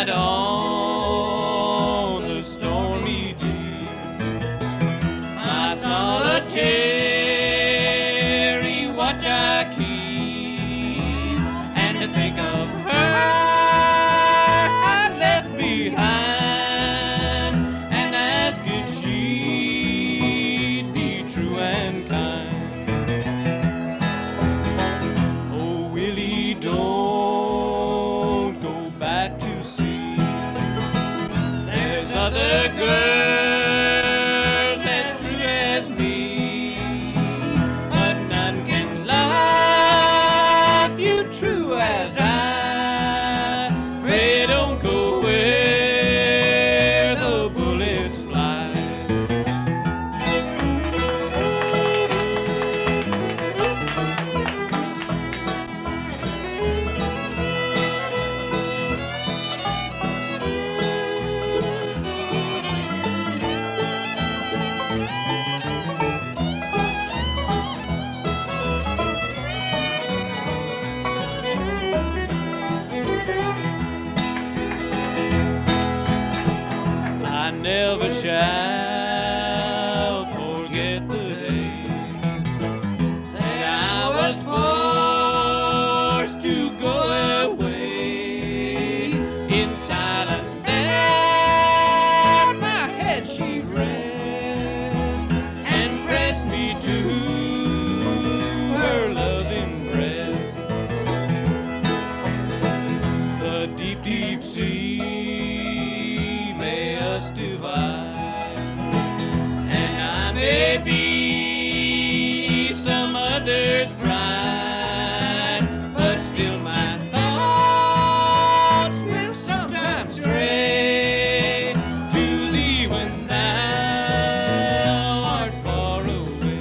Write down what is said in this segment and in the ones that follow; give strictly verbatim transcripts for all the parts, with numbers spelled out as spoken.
night on the stormy deep, my solitary watch I keep, and to think of her I left behind, and ask if she'd be true and kind. Oh, Willie, don't go back to sea. There's other girls as true as me, but none can love you true as I. Pray don't go where the bullets fly. I never shall forget the day that I was forced to go away. In silence there my head she'd rest, and press me to her loving breast. The deep, deep sea may us divide, and I may be some other's bride, but still my thoughts will sometimes stray to thee when thou art far away.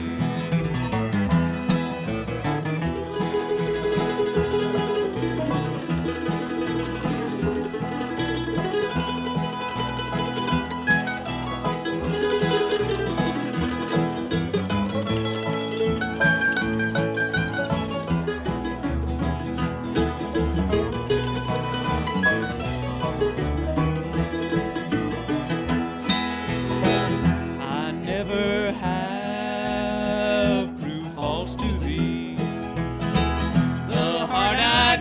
I never have proved false to thee. The heart I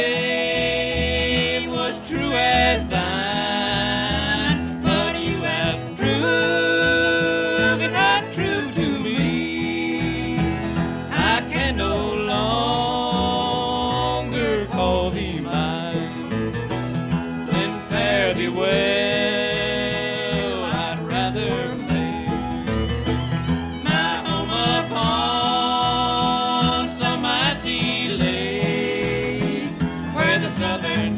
gave was true as thine, but you have proved it not true to me. I can no longer call thee mine. Then fare thee well, I'd rather make my home upon some icy lake, where the southern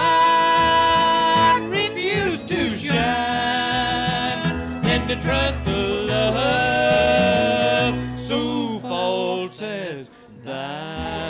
sun refused to shine, than to trust a love so false as thine.